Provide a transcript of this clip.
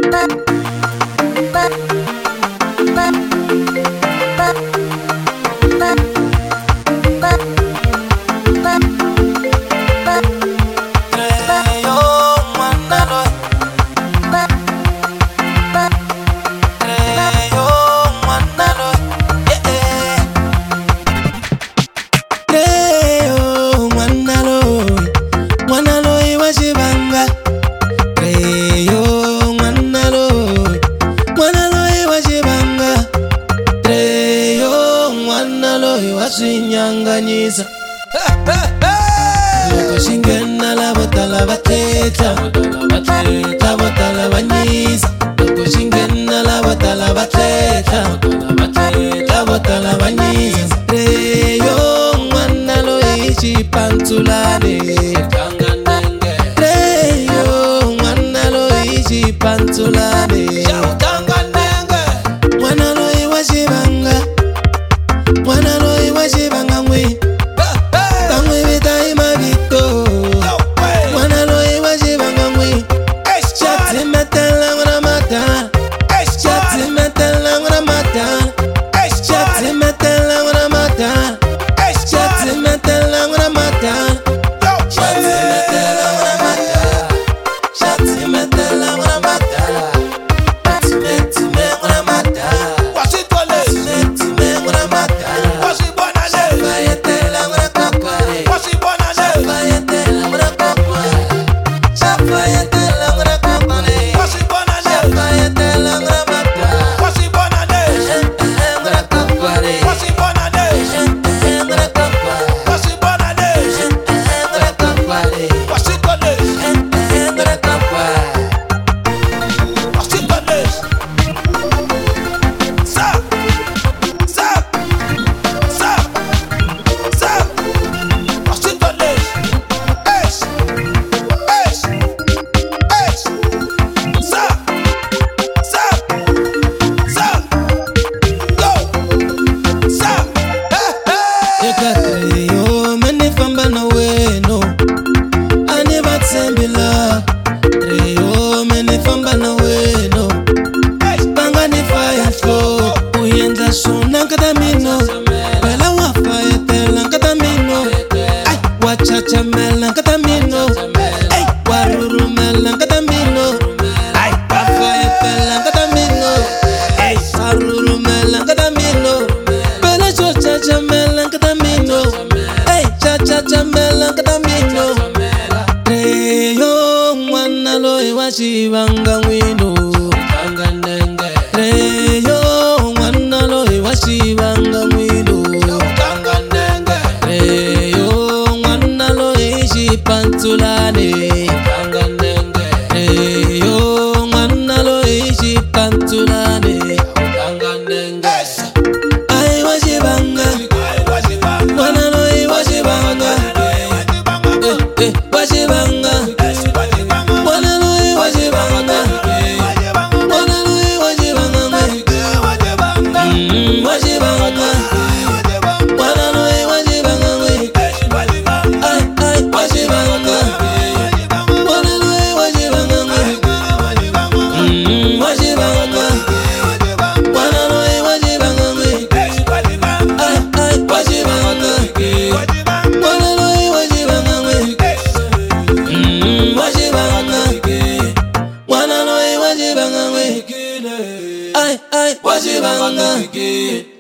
Nyanganyisa Loko shingena la botala bateta Botala banyisa Loko shingena la botala bateta Botala banyisa Reyo mwana lo ichi pantulane Reyo mwana lo ichi pantulane Mwana lo iwashibanga Mwana lo iwashibanga mwe Kamwe bita imabito Mwana lo iwashibanga mwe Shati metela ngona mata Shati metela ngona mata Shati metela ngona mata Shati metela ngona mata Shati metela ngona mata Shati metela ngona mata Shati ngona mata Chamela katamino, ay waruru mela katamino, ay pafa pela katamino, ay waruru mela katamino, pela chocha chamela katamino, ay chacha chamela katamino. Reyo mwana lo iwashibanga wino, Reyo mwana lo iwashibanga wino. Pantulane Eyo mwana lo ishi pantulane Ai washibanga Mwana lo iwashibanga Washibanga Mwana lo iwashibanga Mwana lo iwashibanga Washibanga Mwana lo iwashibanga Washibanga